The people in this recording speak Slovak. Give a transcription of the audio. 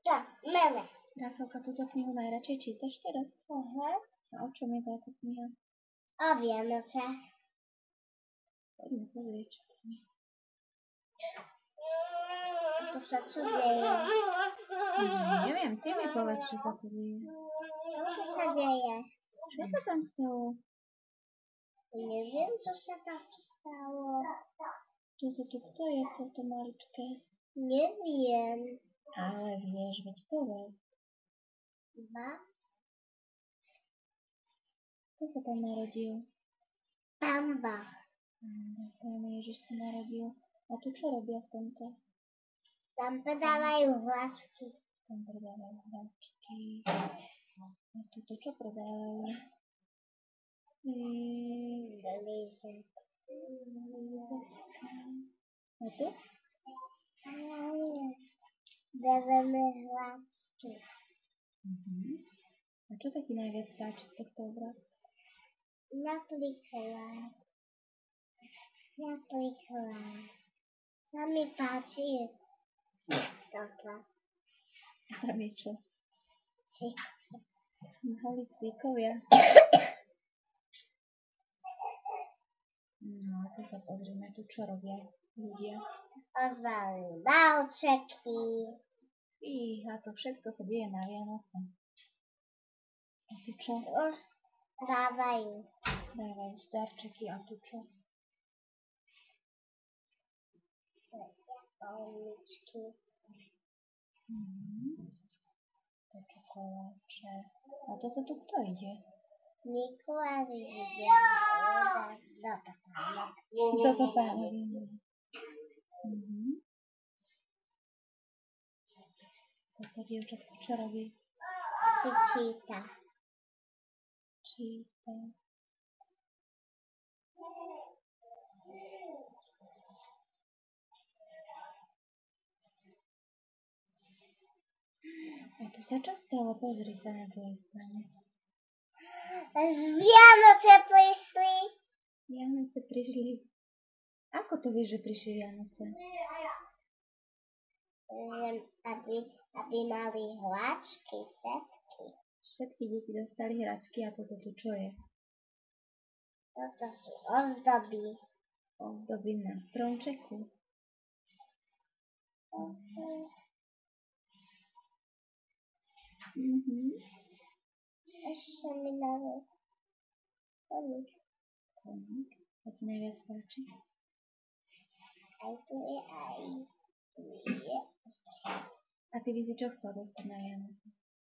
Tak, máme. Rafalka, túto knihu najradšej čítaš teraz? Aha. A o čom je táto kniha? O Vianociach. Poďme pozrieť, čo to je. Tu sa čo deje? Neviem, ty mi povedz, čo sa tu deje. Čo sa deje? Čo sa tam stalo? Neviem, čo sa tam stalo. Kto je toto maličké? Neviem. Ale vieš, veď povedz. Ba? Kto sa tam narodil? Pamba. Pán Ježiš sa narodil. A tu čo robia v tomto? Tam predávajú hlášky. Tam predávajú hračky. A tuto čo predávajú? Lízek. A tu? Bereme hlášky. A čo sa ti najviac páči z tohto obrázku? Napríklad. Sa mi páči toto. Tam je čo? Malí cvíkovia. No a tu sa pozrime, tu čo robia ľudia. Ozvalujú balčeky. A to všetko sa deje na Vianoce. A tu čo? Už dávajú. Dávajú starčeky a tu čo? Polničky. To čokoláče. A toto tu kto ide? Mikuláš ide do topánok. Do topánok. Toto dievčatko čo robí? Si číta. A tu sa čo stalo? Pozri sa na druhej strane. Vianoce prišli. Vianoce prišli. Ako to vieš, že prišli Vianoce? Aby mali hláčky, všetky. Všetky deti dostali hračky a toto tu čo je? Toto sú ozdoby. Ozdoby na stromčeku. Ešte mi dávajú koník. Koník? To ti najviac páči? Aj tu je, aj tu je. A ty by si čo chcel dostať na Vianoce?